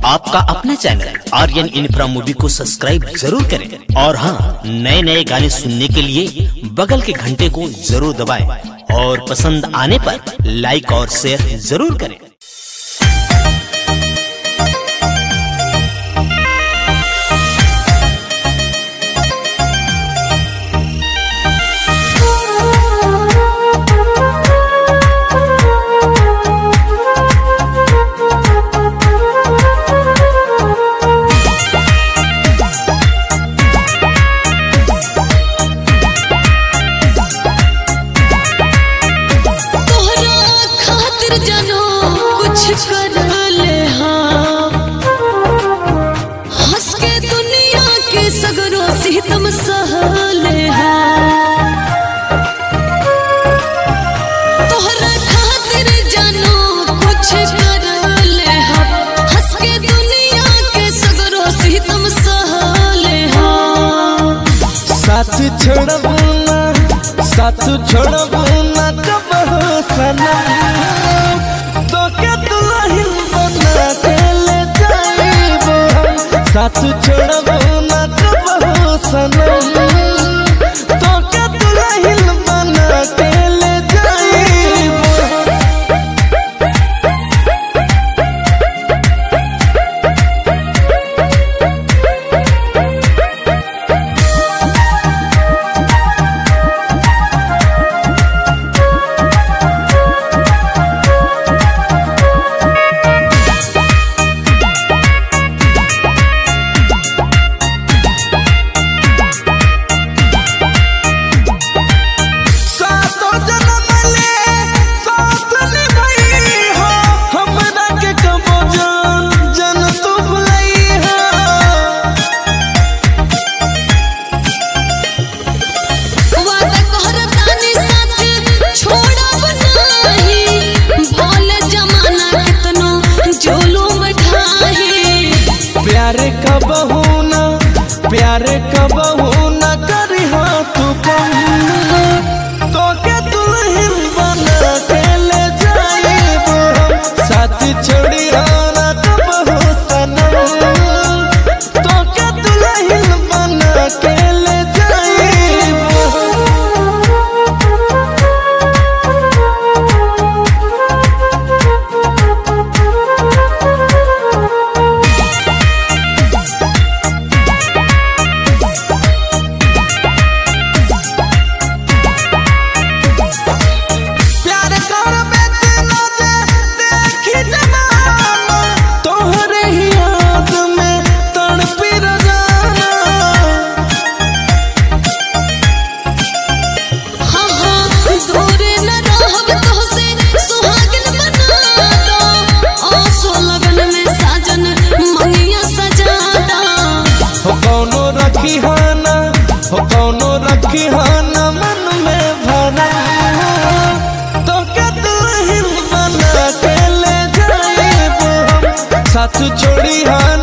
आपका अपना channel Aryan infra movie को सब्सक्राइब जरूर करें और हाँ, नए नए गाने सुनने के लिए बगल के घंटे को जरूर दबाएं और पसंद आने पर लाइक और शेयर जरूर करें। कर ले हाँ, हंस के दुनिया के सगरों सितम सह ले हाँ, तोहरा खातिर जानो कुछ कर ले हाँ, हंस के दुनिया के सगरों सितम सह ले हाँ। साथ छोड़बू ना कब हो सनम, तो क्या दुल्हन बना के ले जाइबो हम। साथ छोड़बू ना कब हो सनम, तो क्या दुल्हन बना के ले जाइबो। प्यारे कबहू ना करी हाँ तू कम, तो क्या दुल्हन बना के ले जाइबो हम। साथ छोड़ी ना कबहू सनम, तो क्या दुल्हन बना के ले जाइबो। कौनो रखी हाना मन में भरा, तो क्या दुल्हन बना के ले जाइबो हम। साथ छोड़ी हाना